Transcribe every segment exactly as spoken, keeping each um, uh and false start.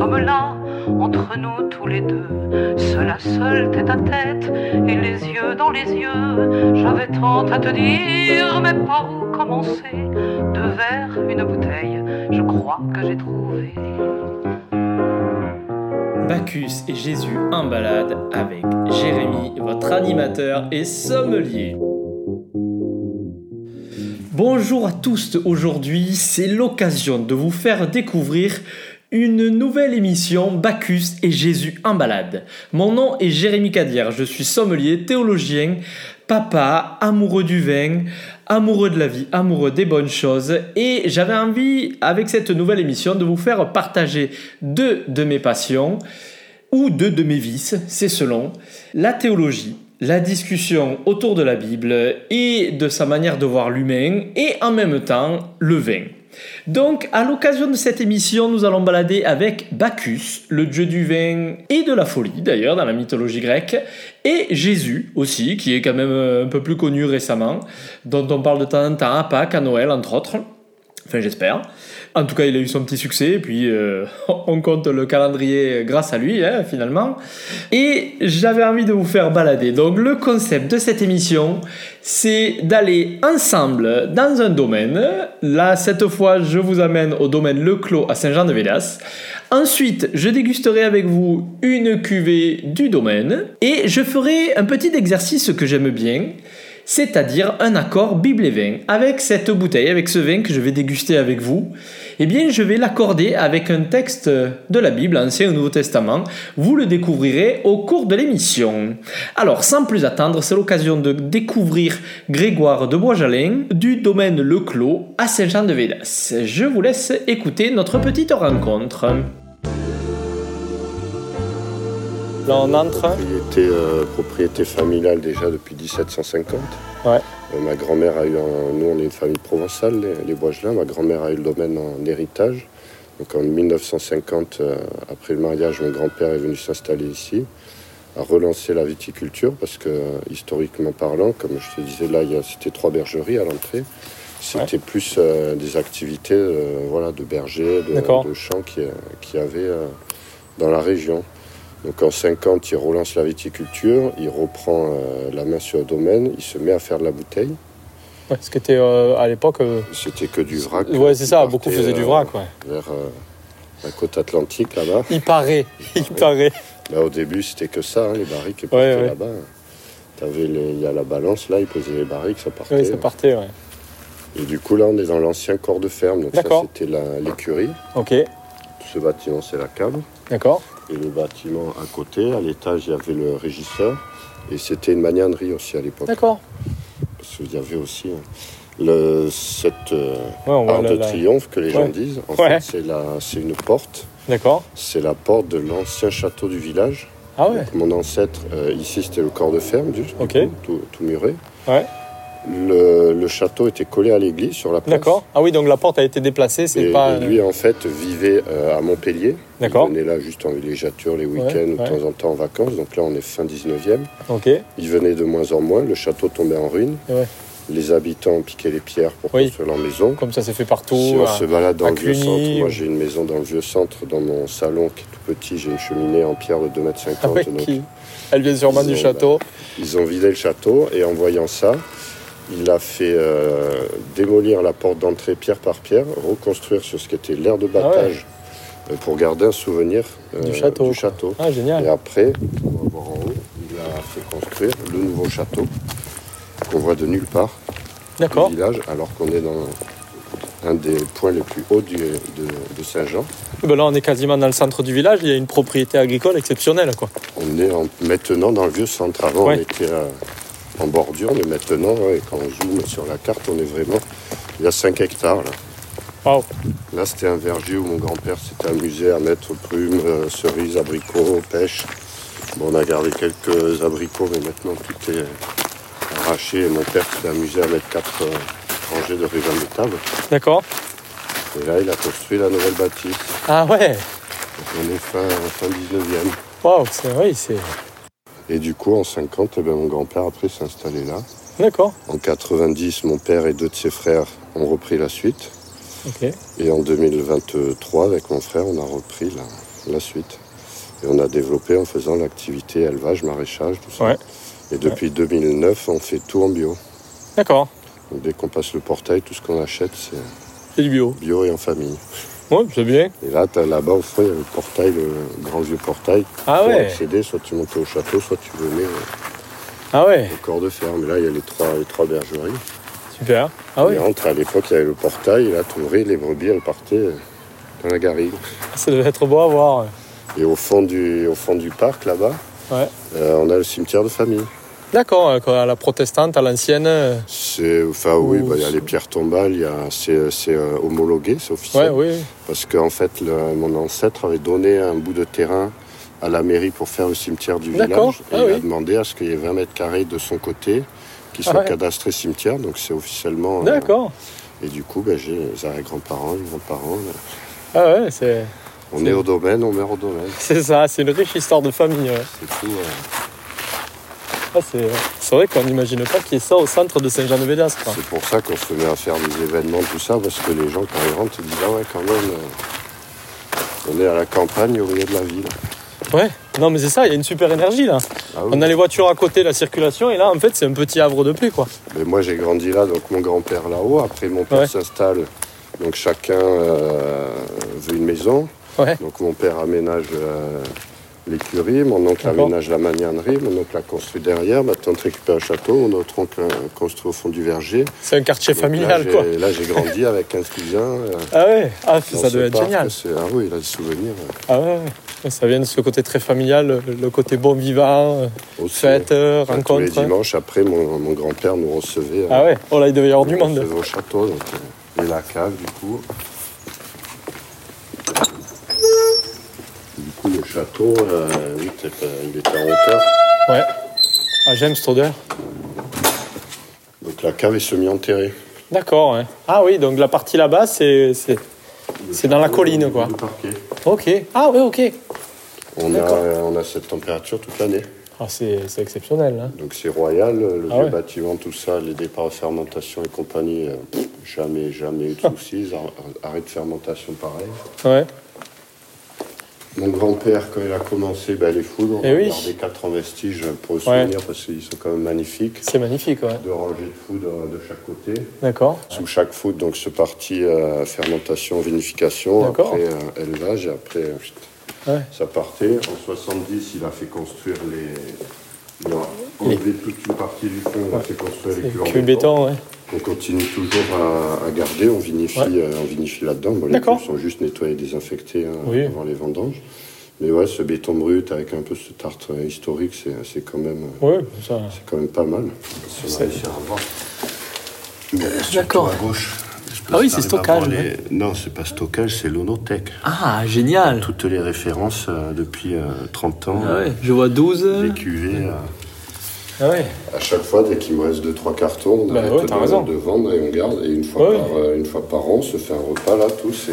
comme là, entre nous tous les deux, seul à seul, tête à tête, et les yeux dans les yeux. J'avais tant à te dire, mais par où commencer? Deux verres, une bouteille, je crois que j'ai trouvé. Bacchus et Jésus en balade avec Jérémy, votre animateur et sommelier. Bonjour à tous, aujourd'hui c'est l'occasion de vous faire découvrir une nouvelle émission Bacchus et Jésus en balade. Mon nom est Jérémy Cadière, je suis sommelier, théologien, papa, amoureux du vin, amoureux de la vie, amoureux des bonnes choses, et j'avais envie avec cette nouvelle émission de vous faire partager deux de mes passions ou deux de mes vices, c'est selon, la théologie, la discussion autour de la Bible et de sa manière de voir l'humain, et en même temps le vin. Donc, à l'occasion de cette émission, nous allons balader avec Bacchus, le dieu du vin et de la folie, d'ailleurs, dans la mythologie grecque, et Jésus aussi, qui est quand même un peu plus connu récemment, dont on parle de temps en temps à Pâques, à Noël, entre autres. Enfin, j'espère. En tout cas, il a eu son petit succès, et puis euh, on compte le calendrier grâce à lui, hein, finalement. Et j'avais envie de vous faire balader. Donc, le concept de cette émission, c'est d'aller ensemble dans un domaine. Là, cette fois, je vous amène au domaine Le Clos à Saint-Jean-de-Védas. Ensuite, je dégusterai avec vous une cuvée du domaine, et je ferai un petit exercice que j'aime bien, c'est-à-dire un accord Bible et vin. Avec cette bouteille, avec ce vin que je vais déguster avec vous, eh bien, je vais l'accorder avec un texte de la Bible, Ancien ou Nouveau Testament. Vous le découvrirez au cours de l'émission. Alors, sans plus attendre, c'est l'occasion de découvrir Grégoire de Boisjalin du domaine Le Clos à Saint-Jean-de-Védas. Je vous laisse écouter notre petite rencontre. Là, on entre. Propriété, euh, propriété familiale déjà depuis dix-sept cent cinquante. Ouais. Euh, ma grand-mère a eu un... Nous, on est une famille provençale, les, les Boisgelins. Ma grand-mère a eu le domaine en héritage. Donc en dix-neuf cent cinquante, euh, après le mariage, mon grand-père est venu s'installer ici, a relancé la viticulture parce que, euh, historiquement parlant, comme je te disais, là, il y a, c'était trois bergeries à l'entrée. C'était ouais. plus euh, des activités euh, voilà, de bergers, de, de champs qu'il qui y avait euh, dans la région. Donc en cinquante, il relance la viticulture, il reprend euh, la main sur le domaine, il se met à faire de la bouteille. Ouais, ce qui était euh, à l'époque... Euh... C'était que du vrac. Ouais, c'est ça, beaucoup faisaient du vrac. Ouais. Vers euh, la côte atlantique, là-bas. Il paraît, il ouais. paraît. Bah, au début, c'était que ça, hein, les barriques qui partaient ouais, ouais. là-bas. T'avais les... Il y a la balance, là, ils posaient les barriques, ça partait. Oui, ça partait, ouais. Et du coup, là, on est dans l'ancien corps de ferme. Donc D'accord. ça, c'était la... l'écurie. Ok. Ce bâtiment, c'est la cave. D'accord. Et le bâtiment à côté, à l'étage, il y avait le régisseur. Et c'était une magnanerie aussi à l'époque. D'accord. Parce qu'il y avait aussi le, cette euh, ouais, arc la, de la... triomphe que les ouais. gens disent. En ouais. fait, c'est, la, c'est une porte. D'accord. C'est la porte de l'ancien château du village. Ah ouais. Donc, mon ancêtre, euh, ici, c'était le corps de ferme, juste, okay. tout, tout muré. Ouais. Le, le château était collé à l'église sur la place. D'accord. Ah oui, donc la porte a été déplacée, c'est et, pas... Et lui, en fait, vivait euh, à Montpellier. D'accord. Il venait là juste en villégiature, les week-ends, ouais, ou de ouais. temps en temps en vacances. Donc là, on est fin dix-neuvième. Ok. Il venait de moins en moins. Le château tombait en ruine. Ouais. Les habitants piquaient les pierres pour oui. construire leur maison. Comme ça s'est fait partout. Si on à, se balade dans le Cluny, vieux centre, moi j'ai une maison dans le vieux centre, dans mon salon qui est tout petit, j'ai une cheminée en pierre de deux mètres cinquante. Ah ouais, donc qui... Elle vient sûrement du ont, château. Bah, ils ont vidé le château et en voyant ça, il a fait euh, démolir la porte d'entrée pierre par pierre, reconstruire sur ce qui était l'aire de battage ah ouais. pour garder un souvenir euh, du château. Du château. Ah, génial. Et après, on va voir en haut, il a fait construire le nouveau château qu'on voit de nulle part. D'accord. Du village, alors qu'on est dans un des points les plus hauts du, de, de Saint-Jean. Ben là, on est quasiment dans le centre du village. Il y a une propriété agricole exceptionnelle, quoi. On est en, maintenant dans le vieux centre. Avant, ouais. on était euh, en bordure, mais maintenant, ouais, quand on zoome sur la carte, on est vraiment... Il y a cinq hectares, là. Wow. Là, c'était un verger où mon grand-père s'était amusé à mettre plumes, euh, cerises, abricots, pêche. Bon, on a gardé quelques abricots, mais maintenant, tout est arraché. Et mon père s'est amusé à mettre quatre euh, rangées de raisin de table. D'accord. Et là, il a construit la nouvelle bâtisse. Ah ouais. Donc on est fin, fin dix-neuvième. Waouh, c'est vrai, c'est... Et du coup, en cinquante, eh ben, mon grand-père, après, s'est installé là. D'accord. En quatre-vingt-dix, mon père et deux de ses frères ont repris la suite. Ok. Et en deux mille vingt-trois, avec mon frère, on a repris la, la suite. Et on a développé en faisant l'activité élevage, maraîchage, tout ça. Ouais. Et depuis ouais. deux mille neuf, on fait tout en bio. D'accord. Donc dès qu'on passe le portail, tout ce qu'on achète, c'est, c'est du bio. Bio et en famille. Oui, c'est bien. Et là, là-bas, au fond, il y a le portail, le grand vieux portail. Ah pour ouais. accéder, soit tu montais au château, soit tu venais euh, ah ouais. au corps de ferme. Et là, il y a les trois, les trois bergeries. Super. Ah oui. Entre, à l'époque, il y avait le portail, et là, tu ouvrais, les brebis, elles partaient dans la garrigue. Ça devait être beau à voir. Et au fond du, au fond du parc, là-bas, ouais. euh, on a le cimetière de famille. D'accord, à la protestante, à l'ancienne. C'est, enfin ou... oui, bah, il y a les pierres tombales, il y a, c'est, c'est euh, homologué, c'est officiel. Ouais, oui. Parce qu'en fait, le, mon ancêtre avait donné un bout de terrain à la mairie pour faire le cimetière du D'accord. village. Ah, et il oui. a demandé à ce qu'il y ait vingt mètres carrés de son côté qui soit ah, ouais. cadastré cimetière, donc c'est officiellement... D'accord. Euh, et du coup, ben, j'ai les grands-parents, les grands-parents. Là. Ah ouais, c'est... On c'est... est au domaine, on meurt au domaine. C'est ça, c'est une riche histoire de famille. Ouais. C'est tout... Euh... Ah, c'est, c'est vrai qu'on n'imagine pas qu'il y ait ça au centre de Saint-Jean-de-Védas. C'est pour ça qu'on se met à faire des événements, tout ça, parce que les gens, quand ils rentrent, ils disent « Ah ouais, quand même, euh, on est à la campagne, au milieu de la ville. » Ouais, non mais c'est ça, il y a une super énergie là. Ah, oui. On a les voitures à côté, la circulation, et là, en fait, c'est un petit havre de paix, quoi. Mais moi, j'ai grandi là, donc mon grand-père là-haut. Après, mon père ouais. s'installe, donc chacun euh, veut une maison. Ouais. Donc mon père aménage... Euh, l'écurie, mon oncle D'accord. aménage la magnanerie, mon oncle a construit derrière, ma tante récupère le château, mon autre oncle a construit au fond du verger. C'est un quartier donc familial, là, quoi. Là, j'ai grandi avec quinze cousins. Euh, ah ouais, ah, ça devait être génial. Ah oui, il a des souvenirs. Ah ouais, ça vient de ce côté très familial, le côté bon vivant, Aussi, fête, euh, rencontre. Tous les dimanches, après, mon, mon grand-père nous recevait. Ah ouais, oh là, il devait y avoir du monde. Au château, donc, euh, et la cave, du coup. Du coup, le château, euh, oui, il était en hauteur. Ouais. Ah, j'aime cette odeur. Donc la cave est semi-enterrée. D'accord, ouais. Ah oui, donc la partie là-bas, c'est, c'est, c'est dans la colline, quoi. Ok. Ah oui, ok. On a, on a cette température toute l'année. Ah, c'est, c'est exceptionnel. Hein. Donc c'est royal, le ah vieux ouais. bâtiment, tout ça, les départs de fermentation et compagnie, euh, pff, jamais, jamais eu de soucis. Arrêt de fermentation, pareil. Ouais. Mon grand-père, quand il a commencé, ben, les foudres, on Et a oui. gardé quatre vestiges pour le souvenir, ouais. parce qu'ils sont quand même magnifiques. C'est magnifique, ouais. De rangées de foudre de chaque côté. D'accord. Sous chaque foudre, donc ce parti euh, fermentation, vinification, D'accord. après euh, élevage, et après euh, ouais. ça partait. En soixante-dix, il a fait construire les... Il a enlevé les... toute une partie du fond, il ouais. a fait construire les cuves en béton. béton ouais. On continue toujours à, à garder, on vinifie, ouais. euh, on vinifie là-dedans. Bon, les cuves sont juste nettoyés, désinfectés hein, oui. avant les vendanges. Mais ouais, ce béton brut avec un peu ce tartre historique, c'est, c'est, quand, même, ouais, ça... c'est quand même pas mal. Si on réussit à voir. Bon, D'accord. À gauche. Ah oui, c'est stockage. Les... Ouais. Non, c'est pas stockage, c'est l'onothèque. Ah, génial. Toutes les références euh, depuis euh, trente ans. Ah ouais, je vois douze. Les cuvées. Euh... Ah ouais. À chaque fois, dès qu'il me reste deux trois cartons, on bah arrête ouais, de, de vendre et on garde. Et une fois, ouais. par, euh, une fois par an, on se fait un repas là, tous, et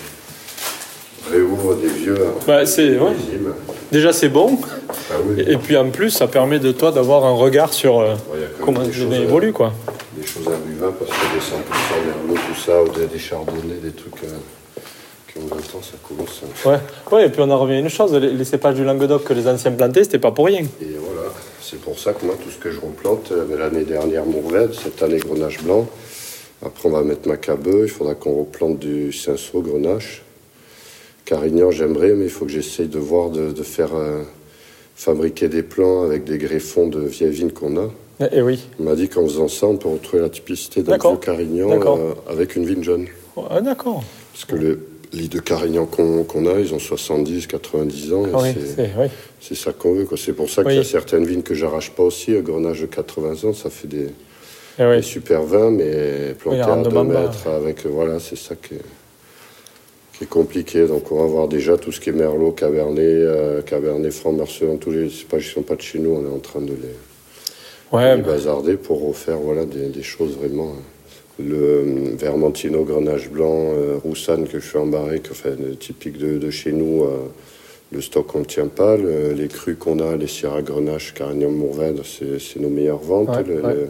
on réouvre des vieux. Bah, c'est, ouais. Déjà, c'est bon. Ah oui. Et, et puis en plus, ça permet de toi d'avoir un regard sur euh, ouais, comment le vin évolue, quoi. Des choses à vin parce qu'il y a des cent pour cent merlot, tout ça, ou des, des chardonnays, des trucs euh, qui ont vingt ans, ça commence. Hein. Ouais. ouais, et puis on en revient à une chose, les, les cépages du Languedoc que les anciens plantaient, c'était pas pour rien. Et voilà, c'est pour ça que moi, tout ce que je replante, euh, l'année dernière Mourvèdre, cette année Grenache blanc. Après, on va mettre Macabeu, il faudra qu'on replante du Cinsault, Grenache. Carignan, j'aimerais, mais il faut que j'essaye de voir, de, de faire euh, fabriquer des plants avec des greffons de vieilles vignes qu'on a. Et, et oui. On m'a dit qu'en faisant ça, on peut retrouver la typicité d'un vieux Carignan euh, avec une vigne jeune. Ah, d'accord. Parce que le, les deux Carignans qu'on, qu'on a, ils ont soixante-dix, quatre-vingt-dix ans. Ah, oui, c'est, c'est, oui. c'est ça qu'on veut. Quoi. C'est pour ça qu'il oui. y a certaines vignes que j'arrache pas aussi. Grenache de quatre-vingts ans, ça fait des, oui. des super vins, mais plantés oui, à deux mètres. Avec, voilà, c'est ça qui est... qui est compliqué, donc on va voir déjà tout ce qui est Merlot, Cabernet, euh, Cabernet Franc, Marcelin, tous les cépages qui ne sont pas de chez nous, on est en train de les, ouais, de les bah... bazarder pour refaire voilà, des, des choses vraiment... Le euh, Vermentino, Grenache blanc, euh, Roussanne que je fais en barrique, enfin, typique de, de chez nous, euh, le stock on ne tient pas, le, les crus qu'on a, les Syrah Grenache, Carignan Mourvèdre, c'est, c'est nos meilleures ventes. Ouais, le, ouais. le,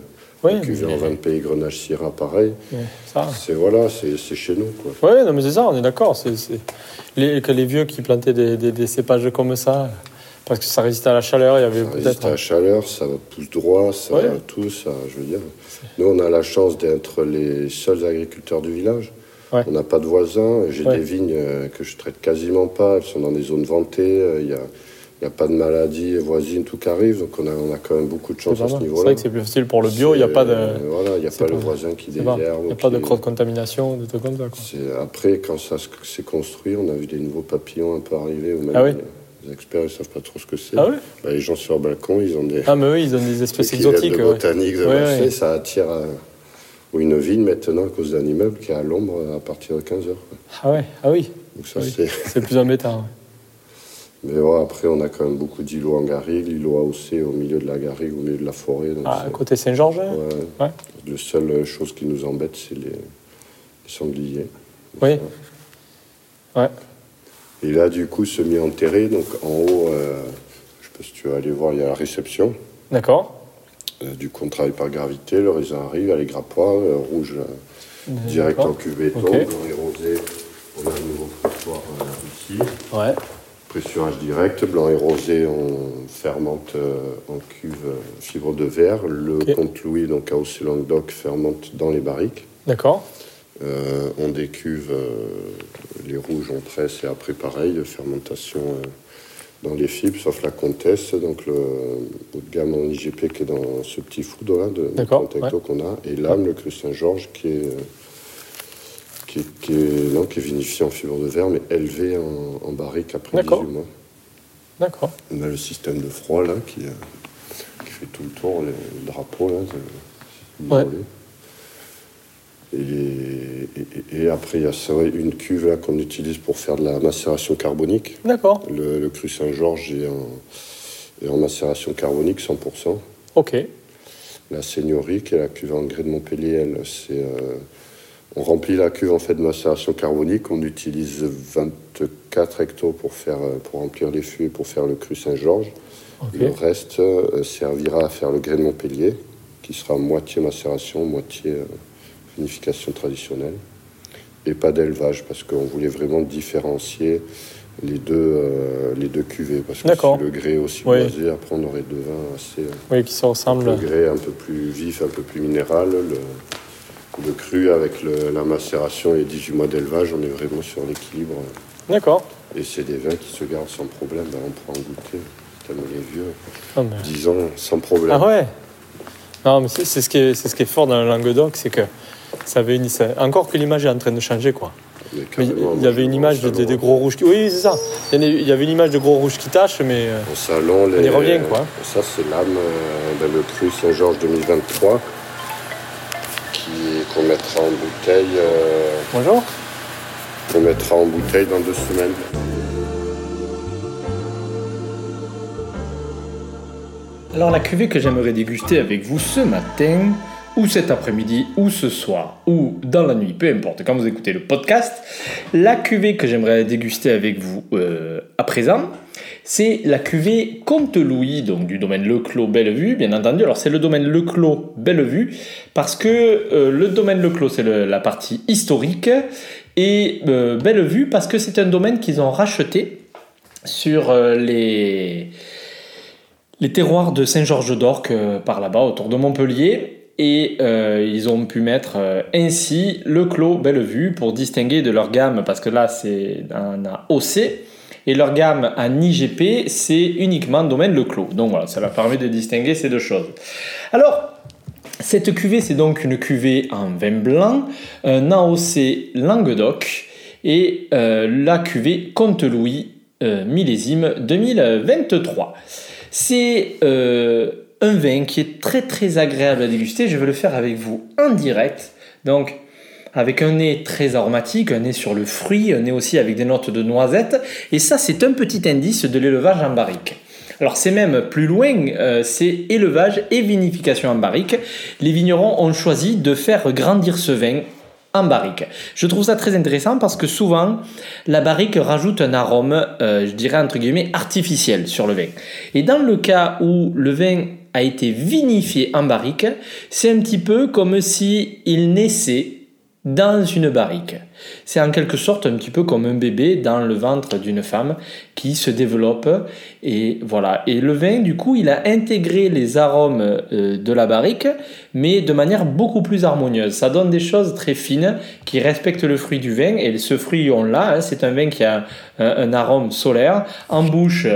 Oui, la cuvée mais... en vin de pays, Grenache, Syrah, pareil. Ouais, ça. C'est, voilà, c'est, c'est chez nous, quoi. Oui, non, mais c'est ça, on est d'accord. C'est, c'est... Les, que les vieux qui plantaient des, des, des cépages comme ça, parce que ça résiste à la chaleur, il y avait ça peut-être... résiste à la chaleur, ça pousse droit, ça, ouais. tout, ça, je veux dire. Nous, on a la chance d'être les seuls agriculteurs du village. Ouais. On n'a pas de voisins. J'ai ouais. des vignes euh, que je traite quasiment pas. Elles sont dans des zones vantées. Il euh, n'y a, y a pas de maladies voisines, tout qui arrive. Donc on a, on a quand même beaucoup de chance à ce niveau-là. C'est vrai que c'est plus facile pour le bio. Il n'y a pas de. Euh, voilà, il n'y a pas, pas le voisin qui désherbe. Il n'y a pas de crotte-contamination, des trucs comme ça. Quoi. C'est, après, quand ça s'est construit, on a vu des nouveaux papillons un peu arriver. Ou même ah oui. Les experts ne savent pas trop ce que c'est. Ah oui. Bah, les gens sur le balcon, ils ont des. Ah mais oui, ils ont des espèces exotiques. De botanique, de ouais, marché, ouais. ça attire. À... Ou une vigne maintenant à cause d'un immeuble qui est à l'ombre à partir de quinze heures. Quoi. Ah ouais, ah oui. Donc ça, oui. c'est... c'est plus embêtant. Ouais. Mais ouais, après, on a quand même beaucoup d'îlots en garrigue, l'îlot A O C au milieu de la garrigue, au milieu de la forêt. Donc ah, c'est... côté Saint-Georges. Ouais. ouais. La seule chose qui nous embête, c'est les, les sangliers. Oui. Ça. Ouais. Et là, du coup, semi-enterré, donc en haut, euh, je sais pas si tu vas aller voir, il y a la réception. D'accord. Euh, du coup, on travaille par gravité, le raisin arrive, il y a les grappoirs, euh, rouge euh, direct en cuve béton, okay. blanc et rosé, on a un nouveau pressoir euh, ici. Ouais. Pressurage direct, blanc et rosé, on fermente euh, en cuve euh, fibre de verre. Le okay. Comte Louis, donc A O C Languedoc, fermente dans les barriques. D'accord. Euh, on décuve euh, les rouges, on presse et après pareil, fermentation euh, dans les fibres, sauf la Comtesse, donc le haut de gamme en I G P qui est dans ce petit foudre là de trente hectos ouais. qu'on a, et l'âme, ouais. le Cru Saint-Georges qui est, qui, est, qui, est, non, qui est vinifié en fibre de verre mais élevé en, en barrique après D'accord. dix-huit mois. D'accord. On a le système de froid là qui, qui fait tout le tour, le, le drapeau là. De, ouais. Et, et, et après, il y a ça, ouais, une cuve là, qu'on utilise pour faire de la macération carbonique. D'accord. Le, le Cru Saint-Georges est en, est en macération carbonique cent pour cent. Ok. La Seigneurie, qui est la cuve en grès de Montpellier, elle, c'est, euh, on remplit la cuve en fait de macération carbonique. On utilise vingt-quatre hectos pour, faire, pour remplir les fûts et pour faire le Cru Saint-Georges. Okay. Le reste euh, servira à faire le grès de Montpellier, qui sera moitié macération, moitié... Euh, vinification traditionnelle et pas d'élevage parce qu'on voulait vraiment différencier les deux, euh, les deux cuvées parce que D'accord. si le grès aussi oui. boisé, après on aurait deux vins assez oui, qui se ressemblent. Le grès un peu plus vif, un peu plus minéral, le, le cru avec le, la macération et dix-huit mois d'élevage, on est vraiment sur l'équilibre. D'accord. Et c'est des vins qui se gardent sans problème, ben, on prend en goûter, tellement les vieux, oh, mais... dix ans sans problème. Ah ouais. Non mais c'est, c'est, ce qui est, c'est ce qui est fort dans le Languedoc, c'est que ça avait une, ça, encore que l'image est en train de changer quoi. Mais mais il y avait une image de, de, de gros rouges qui... Oui c'est ça. Il y avait une image de gros rouges qui tâchent mais au salon, les... on y revient quoi. Ça c'est l'âme, euh, ben, le Cru Saint-Georges deux mille vingt-trois qui, qu'on mettra en bouteille. Euh... Bonjour. Qu'on mettra en bouteille dans deux semaines. Alors la cuvée que j'aimerais déguster avec vous ce matin, ou cet après-midi, ou ce soir, ou dans la nuit, peu importe, quand vous écoutez le podcast, la cuvée que j'aimerais déguster avec vous euh, à présent, c'est la cuvée Comte Louis, donc du domaine Leclos Bellevue, bien entendu. Alors c'est le domaine Leclos Bellevue, parce que euh, le domaine Leclos, c'est le, la partie historique, et euh, Bellevue, parce que c'est un domaine qu'ils ont racheté sur euh, les... les terroirs de Saint-Georges-d'Orc euh, par là-bas, autour de Montpellier, et euh, ils ont pu mettre euh, ainsi le Clos Bellevue pour distinguer de leur gamme, parce que là c'est un A O C, et leur gamme en I G P c'est uniquement domaine Leclos. Donc voilà, ça leur permet de distinguer ces deux choses. Alors, cette cuvée c'est donc une cuvée en vin blanc, un A O C Languedoc, et euh, la cuvée Comte Louis euh, millésime deux mille vingt-trois. C'est euh, un vin qui est très très agréable à déguster. Je vais le faire avec vous en direct. Donc, avec un nez très aromatique, un nez sur le fruit, un nez aussi avec des notes de noisette. Et ça, c'est un petit indice de l'élevage en barrique. Alors, c'est même plus loin, euh, c'est élevage et vinification en barrique. Les vignerons ont choisi de faire grandir ce vin en barrique. Je trouve ça très intéressant parce que souvent, la barrique rajoute un arôme, euh, je dirais entre guillemets, artificiel sur le vin. Et dans le cas où le vin a été vinifié en barrique, c'est un petit peu comme si il naissait dans une barrique. C'est en quelque sorte un petit peu comme un bébé dans le ventre d'une femme qui se développe et voilà. Et le vin, du coup, il a intégré les arômes euh, de la barrique, mais de manière beaucoup plus harmonieuse. Ça donne des choses très fines qui respectent le fruit du vin et ce fruit, on l'a, hein, c'est un vin qui a un, un arôme solaire. En bouche,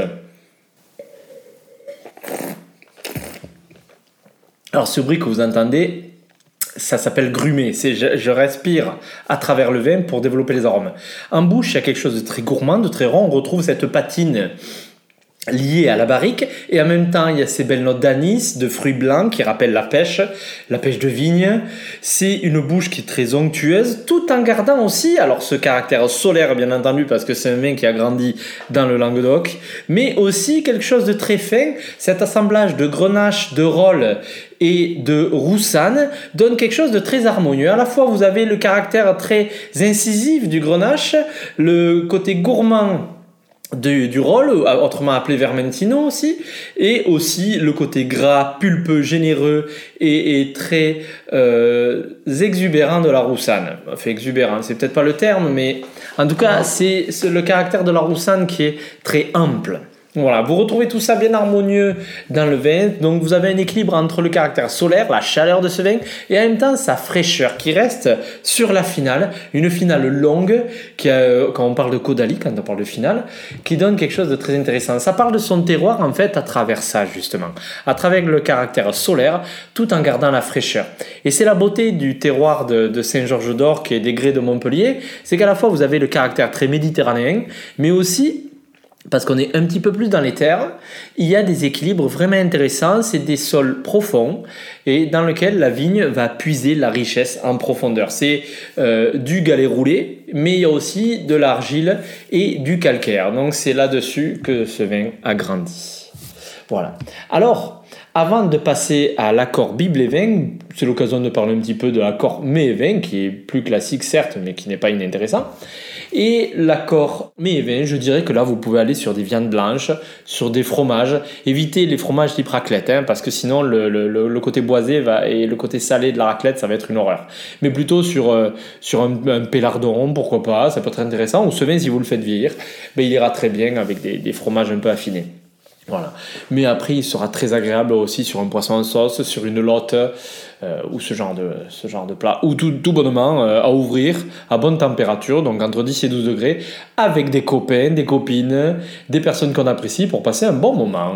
alors ce bruit que vous entendez, ça s'appelle grumer, c'est je, je respire à travers le vin pour développer les arômes. En bouche, il y a quelque chose de très gourmand, de très rond, on retrouve cette patine liée à la barrique, et en même temps, il y a ces belles notes d'anis, de fruits blancs qui rappellent la pêche, la pêche de vigne. C'est une bouche qui est très onctueuse, tout en gardant aussi, alors ce caractère solaire bien entendu, parce que c'est un vin qui a grandi dans le Languedoc, mais aussi quelque chose de très fin, cet assemblage de grenache, de rolle et de roussanne donne quelque chose de très harmonieux. À la fois, vous avez le caractère très incisif du grenache, le côté gourmand Du, du rôle, autrement appelé vermentino aussi, et aussi le côté gras, pulpeux, généreux et, et très euh, exubérant de la roussanne. Enfin, exubérant, c'est peut-être pas le terme, mais en tout cas, c'est, c'est le caractère de la roussanne qui est très ample. Voilà, vous retrouvez tout ça bien harmonieux dans le vin, donc vous avez un équilibre entre le caractère solaire, la chaleur de ce vin, et en même temps sa fraîcheur qui reste sur la finale, une finale longue, qui a, quand on parle de Caudalie, quand on parle de finale, qui donne quelque chose de très intéressant. Ça parle de son terroir en fait à travers ça justement, à travers le caractère solaire, tout en gardant la fraîcheur. Et c'est la beauté du terroir de, de Saint-Georges-d'Or, qui est des Grès de Montpellier, c'est qu'à la fois vous avez le caractère très méditerranéen, mais aussi parce qu'on est un petit peu plus dans les terres, il y a des équilibres vraiment intéressants, c'est des sols profonds et dans lesquels la vigne va puiser la richesse en profondeur. C'est euh, du galet roulé, mais il y a aussi de l'argile et du calcaire. Donc c'est là-dessus que ce vin a grandi. Voilà. Alors, avant de passer à l'accord Bible et vin, c'est l'occasion de parler un petit peu de l'accord mets et vin, qui est plus classique certes, mais qui n'est pas inintéressant. Et l'accord mets et vin, je dirais que là, vous pouvez aller sur des viandes blanches, sur des fromages. Évitez les fromages type raclette, hein, parce que sinon, le, le, le côté boisé va, et le côté salé de la raclette, ça va être une horreur. Mais plutôt sur, euh, sur un, un pélardon, pourquoi pas, ça peut être intéressant. Ou ce vin, si vous le faites vieillir, ben, il ira très bien avec des, des fromages un peu affinés. Voilà. Mais après, il sera très agréable aussi sur un poisson en sauce, sur une lotte, euh, ou ce genre de, ce genre de plat. Ou tout, tout bonnement euh, à ouvrir à bonne température, donc entre dix et douze degrés, avec des copains, des copines, des personnes qu'on apprécie pour passer un bon moment.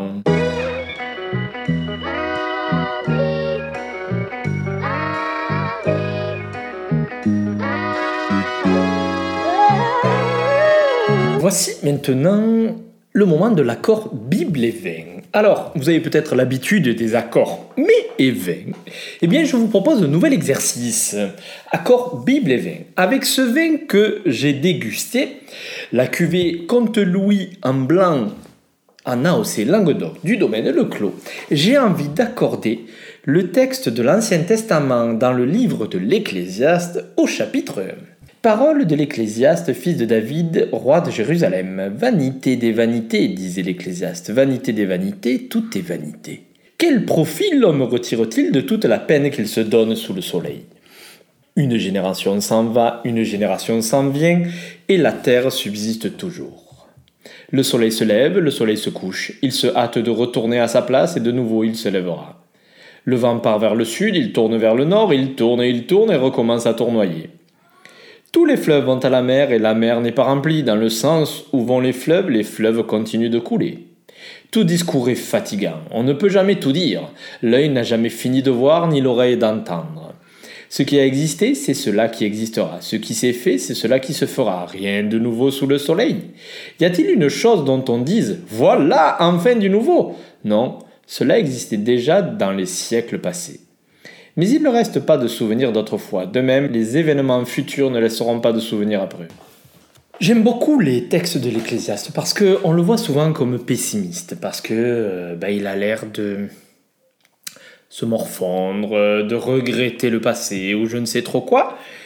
Voici maintenant le moment de l'accord Bible et vin. Alors, vous avez peut-être l'habitude des accords mets et vin. Eh bien, je vous propose un nouvel exercice. Accord Bible et vin. Avec ce vin que j'ai dégusté, la cuvée Comte Louis en blanc en A O C Languedoc du domaine Le Clos, j'ai envie d'accorder le texte de l'Ancien Testament dans le livre de l'Ecclésiaste au chapitre un. Parole de l'Ecclésiaste, fils de David, roi de Jérusalem. Vanité des vanités, disait l'Ecclésiaste. Vanité des vanités, tout est vanité. Quel profit l'homme retire-t-il de toute la peine qu'il se donne sous le soleil ? Une génération s'en va, une génération s'en vient, et la terre subsiste toujours. Le soleil se lève, le soleil se couche. Il se hâte de retourner à sa place, et de nouveau il se lèvera. Le vent part vers le sud, il tourne vers le nord, il tourne et il tourne et recommence à tournoyer. Tous les fleuves vont à la mer et la mer n'est pas remplie. Dans le sens où vont les fleuves, les fleuves continuent de couler. Tout discours est fatigant. On ne peut jamais tout dire. L'œil n'a jamais fini de voir ni l'oreille d'entendre. Ce qui a existé, c'est cela qui existera. Ce qui s'est fait, c'est cela qui se fera. Rien de nouveau sous le soleil. Y a-t-il une chose dont on dise « Voilà, enfin du nouveau » ? Non, cela existait déjà dans les siècles passés. Mais il ne reste pas de souvenirs d'autrefois. De même, les événements futurs ne laisseront pas de souvenirs après eux. J'aime beaucoup les textes de l'Ecclésiaste parce qu'on le voit souvent comme pessimiste, parce que euh, bah, il a l'air de se morfondre, de regretter le passé ou je ne sais trop quoi.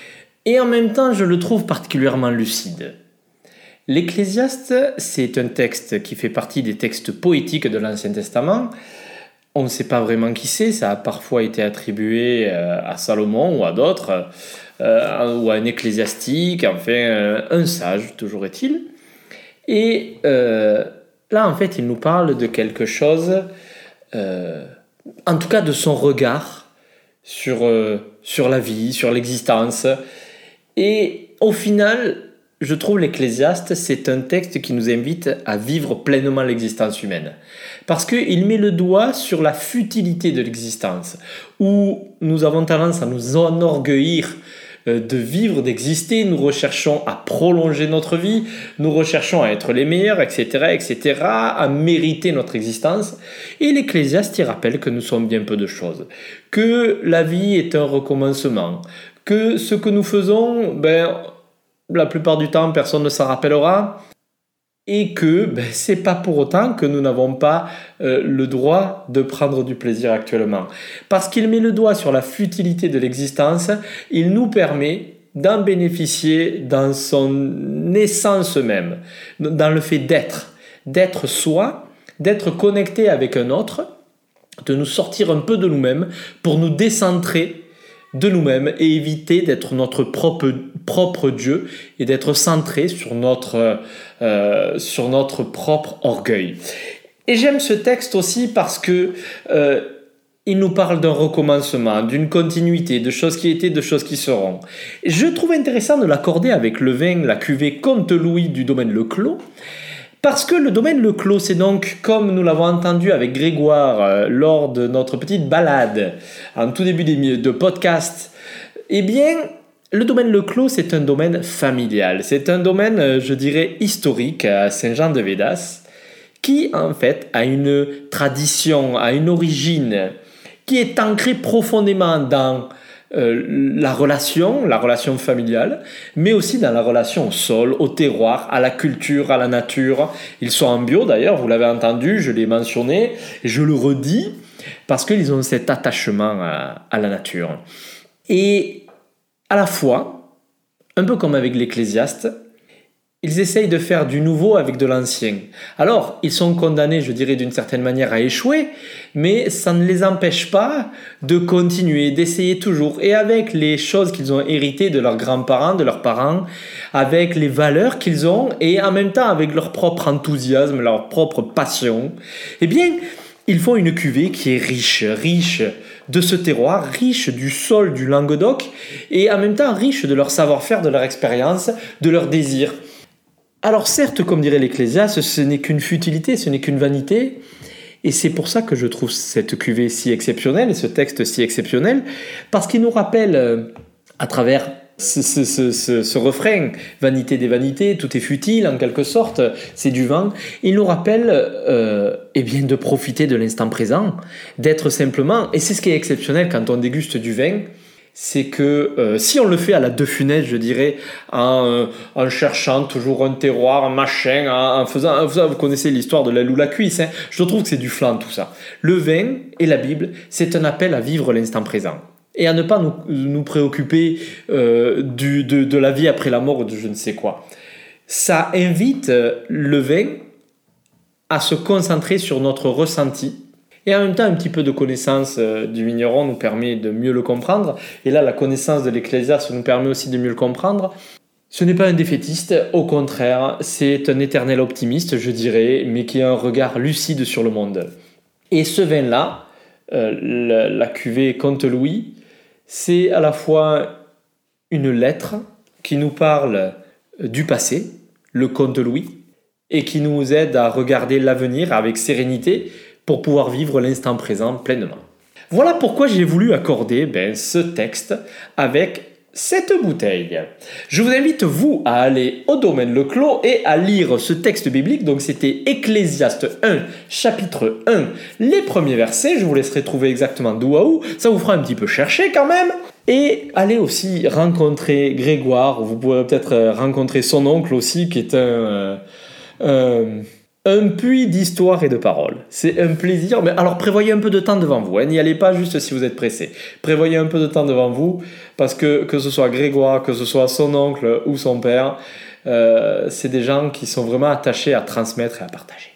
et en même temps je le trouve particulièrement lucide. L'Ecclésiaste, c'est un texte qui fait partie des textes poétiques de l'Ancien Testament. On ne sait pas vraiment qui c'est, ça a parfois été attribué à Salomon ou à d'autres, euh, ou à un ecclésiastique, enfin un sage, toujours est-il. Et euh, là, en fait, il nous parle de quelque chose, euh, en tout cas de son regard sur, euh, sur la vie, sur l'existence. Et au final, je trouve l'Ecclésiaste, c'est un texte qui nous invite à vivre pleinement l'existence humaine. Parce qu'il met le doigt sur la futilité de l'existence, où nous avons tendance à nous enorgueillir de vivre, d'exister, nous recherchons à prolonger notre vie, nous recherchons à être les meilleurs, et cetera, et cetera, à mériter notre existence. Et l'Ecclésiaste y rappelle que nous sommes bien peu de choses, que la vie est un recommencement, que ce que nous faisons, ben, la plupart du temps, personne ne s'en rappellera, et que ben, c'est pas pour autant que nous n'avons pas euh, le droit de prendre du plaisir actuellement. Parce qu'il met le doigt sur la futilité de l'existence, il nous permet d'en bénéficier dans son essence même, dans le fait d'être, d'être soi, d'être connecté avec un autre, de nous sortir un peu de nous-mêmes pour nous décentrer de nous-mêmes et éviter d'être notre propre, propre Dieu et d'être centré sur notre, euh, sur notre propre orgueil. Et j'aime ce texte aussi parce que euh, il nous parle d'un recommencement, d'une continuité, de choses qui étaient, de choses qui seront. Et je trouve intéressant de l'accorder avec le vin, la cuvée Comte Louis du domaine Le Clos, parce que le domaine Le Clos, c'est donc, comme nous l'avons entendu avec Grégoire euh, lors de notre petite balade en tout début de, de podcast, eh bien, le domaine Le Clos, c'est un domaine familial. C'est un domaine, je dirais, historique à Saint-Jean-de-Védas, qui, en fait, a une tradition, a une origine, qui est ancrée profondément dans Euh, la relation, la relation familiale, mais aussi dans la relation au sol, au terroir, à la culture, à la nature. Ils sont en bio d'ailleurs, vous l'avez entendu, je l'ai mentionné, et je le redis, parce qu'ils ont cet attachement à, à la nature. Et à la fois, un peu comme avec l'Ecclésiaste, ils essayent de faire du nouveau avec de l'ancien. Alors, ils sont condamnés, je dirais, d'une certaine manière à échouer, mais ça ne les empêche pas de continuer, d'essayer toujours. Et avec les choses qu'ils ont héritées de leurs grands-parents, de leurs parents, avec les valeurs qu'ils ont, et en même temps avec leur propre enthousiasme, leur propre passion, eh bien, ils font une cuvée qui est riche, riche de ce terroir, riche du sol du Languedoc, et en même temps riche de leur savoir-faire, de leur expérience, de leur désir. Alors certes, comme dirait l'Ecclésiaste, ce n'est qu'une futilité, ce n'est qu'une vanité, et c'est pour ça que je trouve cette cuvée si exceptionnelle, et ce texte si exceptionnel, parce qu'il nous rappelle, euh, à travers ce, ce, ce, ce, ce refrain, vanité des vanités, tout est futile en quelque sorte, c'est du vent, il nous rappelle euh, eh bien, de profiter de l'instant présent, d'être simplement, et c'est ce qui est exceptionnel quand on déguste du vin, c'est que euh, si on le fait à la deux funèbres, je dirais, en, euh, en cherchant toujours un terroir, un machin, en, en faisant... Vous, vous connaissez l'histoire de la loue la cuisse, hein, je trouve que c'est du flan tout ça. Le vin et la Bible, c'est un appel à vivre l'instant présent et à ne pas nous, nous préoccuper euh, du, de, de la vie après la mort ou de je ne sais quoi. Ça invite le vin à se concentrer sur notre ressenti. Et en même temps, un petit peu de connaissance euh, du vigneron nous permet de mieux le comprendre. Et là, la connaissance de l'Ecclésiaste nous permet aussi de mieux le comprendre. Ce n'est pas un défaitiste, au contraire, c'est un éternel optimiste, je dirais, mais qui a un regard lucide sur le monde. Et ce vin-là, euh, la, la cuvée Comte Louis, c'est à la fois une lettre qui nous parle du passé, le Comte Louis, et qui nous aide à regarder l'avenir avec sérénité, pour pouvoir vivre l'instant présent pleinement. Voilà pourquoi j'ai voulu accorder ben, ce texte avec cette bouteille. Je vous invite, vous, à aller au domaine Le Clos et à lire ce texte biblique. Donc, c'était Ecclésiaste un, chapitre un, les premiers versets. Je vous laisserai trouver exactement d'où à où. Ça vous fera un petit peu chercher quand même. Et allez aussi rencontrer Grégoire. Vous pourrez peut-être rencontrer son oncle aussi, qui est un... Euh, euh, un puits d'histoire et de paroles. C'est un plaisir, mais alors prévoyez un peu de temps devant vous, hein. N'y allez pas juste si vous êtes pressé. Prévoyez un peu de temps devant vous, parce que que ce soit Grégoire, que ce soit son oncle ou son père, euh, c'est des gens qui sont vraiment attachés à transmettre et à partager.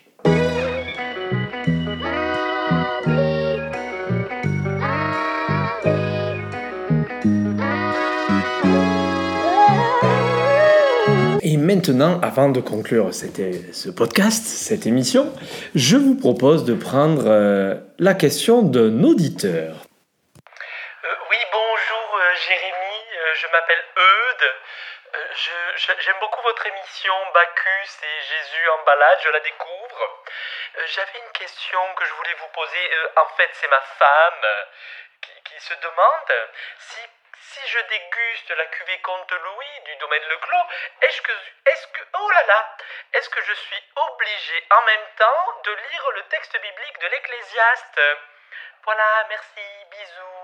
Et maintenant, avant de conclure cette, ce podcast, cette émission, je vous propose de prendre euh, la question d'un auditeur. Euh, oui, bonjour euh, Jérémy, euh, je m'appelle Eudes. Euh, je, je, j'aime beaucoup votre émission Bacchus et Jésus en balade, je la découvre. Euh, j'avais une question que je voulais vous poser. Euh, en fait, c'est ma femme euh, qui, qui se demande si... Si je déguste la cuvée Comte Louis du domaine Leclos, est-ce que, est-ce que, oh là là, est-ce que je suis obligé en même temps de lire le texte biblique de l'Ecclésiaste? Voilà, merci, bisous.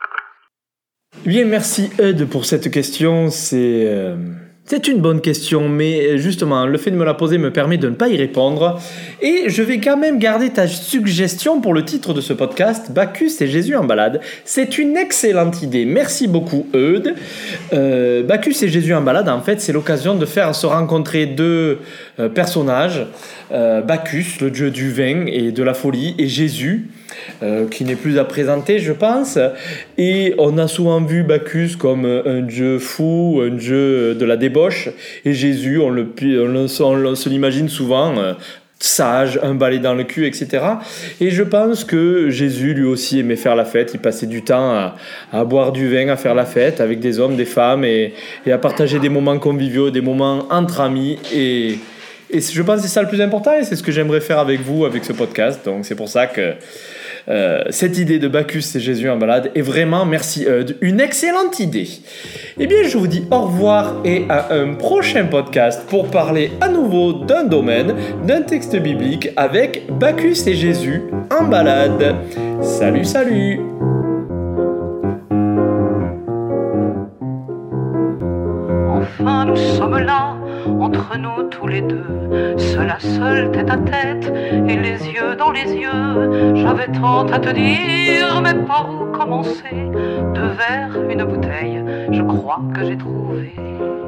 Bien, merci Eudes pour cette question, c'est, euh, c'est une bonne question, mais justement, le fait de me la poser me permet de ne pas y répondre, et je vais quand même garder ta suggestion pour le titre de ce podcast, Bacchus et Jésus en balade. C'est une excellente idée, merci beaucoup Eudes. Euh, Bacchus et Jésus en balade, en fait, c'est l'occasion de faire se rencontrer deux euh, personnages, euh, Bacchus, le dieu du vin et de la folie, et Jésus, Euh, qui n'est plus à présenter, je pense. Et on a souvent vu Bacchus comme un dieu fou, un dieu de la débauche. Et Jésus, on, le, on, le, on, le, on se l'imagine souvent euh, sage, un balai dans le cul, et cetera. Et je pense que Jésus, lui aussi, aimait faire la fête. Il passait du temps à, à boire du vin, à faire la fête avec des hommes, des femmes, et, et à partager des moments conviviaux, des moments entre amis. Et, et je pense que c'est ça le plus important, et c'est ce que j'aimerais faire avec vous, avec ce podcast. Donc c'est pour ça que Euh, cette idée de Bacchus et Jésus en balade est vraiment, merci Eudes, une excellente idée. Eh bien, je vous dis au revoir et à un prochain podcast pour parler à nouveau d'un domaine, d'un texte biblique avec Bacchus et Jésus en balade. Salut, salut! Enfin, nous sommes là, entre nous tous les deux, seul à seul, tête à tête, et les yeux dans les yeux. J'avais tant à te dire, mais par où commencer? Deux verres, une bouteille, je crois que j'ai trouvé.